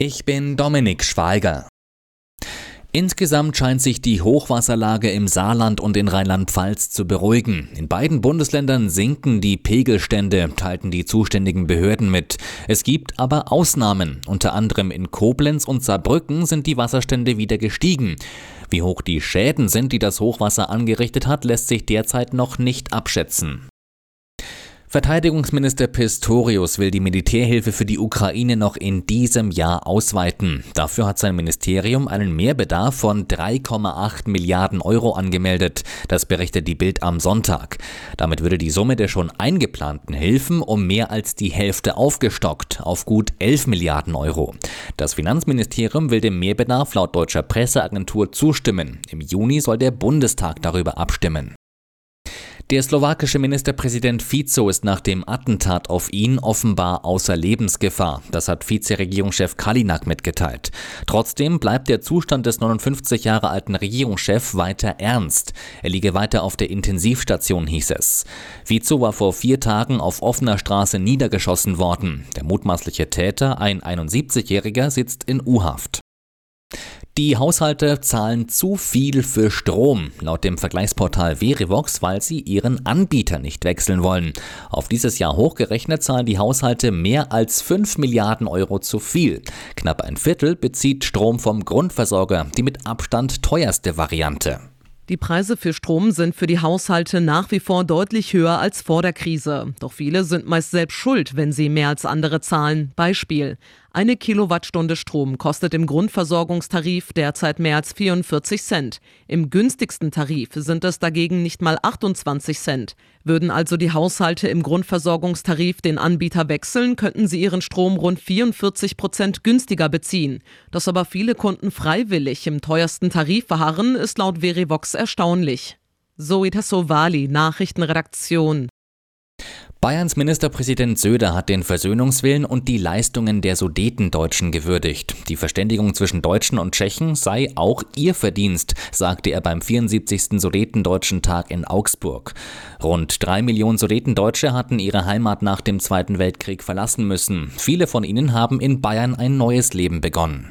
Ich bin Dominik Schweiger. Insgesamt scheint sich die Hochwasserlage im Saarland und in Rheinland-Pfalz zu beruhigen. In beiden Bundesländern sinken die Pegelstände, teilten die zuständigen Behörden mit. Es gibt aber Ausnahmen. Unter anderem in Koblenz und Saarbrücken sind die Wasserstände wieder gestiegen. Wie hoch die Schäden sind, die das Hochwasser angerichtet hat, lässt sich derzeit noch nicht abschätzen. Verteidigungsminister Pistorius will die Militärhilfe für die Ukraine noch in diesem Jahr ausweiten. Dafür hat sein Ministerium einen Mehrbedarf von 3,8 Milliarden Euro angemeldet. Das berichtet die Bild am Sonntag. Damit würde die Summe der schon eingeplanten Hilfen um mehr als die Hälfte aufgestockt, auf gut 11 Milliarden Euro. Das Finanzministerium will dem Mehrbedarf laut deutscher Presseagentur zustimmen. Im Juni soll der Bundestag darüber abstimmen. Der slowakische Ministerpräsident Fico ist nach dem Attentat auf ihn offenbar außer Lebensgefahr. Das hat Vizeregierungschef Kalinak mitgeteilt. Trotzdem bleibt der Zustand des 59 Jahre alten Regierungschefs weiter ernst. Er liege weiter auf der Intensivstation, hieß es. Fico war vor 4 Tagen auf offener Straße niedergeschossen worden. Der mutmaßliche Täter, ein 71-Jähriger, sitzt in U-Haft. Die Haushalte zahlen zu viel für Strom, laut dem Vergleichsportal Verivox, weil sie ihren Anbieter nicht wechseln wollen. Auf dieses Jahr hochgerechnet zahlen die Haushalte mehr als 5 Milliarden Euro zu viel. Knapp ein Viertel bezieht Strom vom Grundversorger, die mit Abstand teuerste Variante. Die Preise für Strom sind für die Haushalte nach wie vor deutlich höher als vor der Krise. Doch viele sind meist selbst schuld, wenn sie mehr als andere zahlen. Beispiel: 1 Kilowattstunde Strom kostet im Grundversorgungstarif derzeit mehr als 44 Cent. Im günstigsten Tarif sind es dagegen nicht mal 28 Cent. Würden also die Haushalte im Grundversorgungstarif den Anbieter wechseln, könnten sie ihren Strom rund 44% günstiger beziehen. Dass aber viele Kunden freiwillig im teuersten Tarif verharren, ist laut Verivox erstaunlich. Zoe Tassovali, Nachrichtenredaktion. Bayerns Ministerpräsident Söder hat den Versöhnungswillen und die Leistungen der Sudetendeutschen gewürdigt. Die Verständigung zwischen Deutschen und Tschechen sei auch ihr Verdienst, sagte er beim 74. Sudetendeutschen Tag in Augsburg. Rund 3 Millionen Sudetendeutsche hatten ihre Heimat nach dem Zweiten Weltkrieg verlassen müssen. Viele von ihnen haben in Bayern ein neues Leben begonnen.